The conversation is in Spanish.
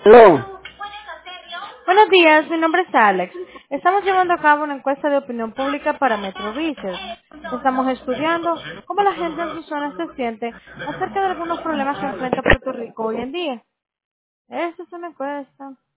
Aló. Buenos días, mi nombre es Alex. Estamos llevando a cabo una encuesta de opinión pública para Metro Research. Estamos estudiando cómo la gente en su zona se siente acerca de algunos problemas que enfrenta Puerto Rico hoy en día. Esta es una encuesta.